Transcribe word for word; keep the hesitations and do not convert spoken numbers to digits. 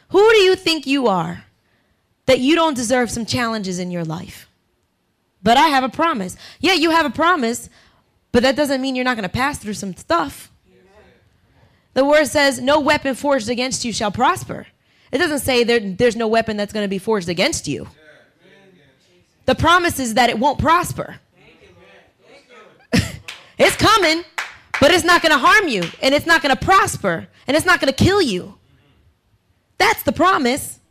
Who do you think you are that you don't deserve some challenges in your life? But I have a promise. Yeah, you have a promise, but that doesn't mean you're not going to pass through some stuff. The word says, no weapon forged against you shall prosper. It doesn't say there, there's no weapon that's going to be forged against you. The promise is that it won't prosper. It's coming, but it's not going to harm you, and it's not going to prosper, and it's not going to kill you. That's the promise.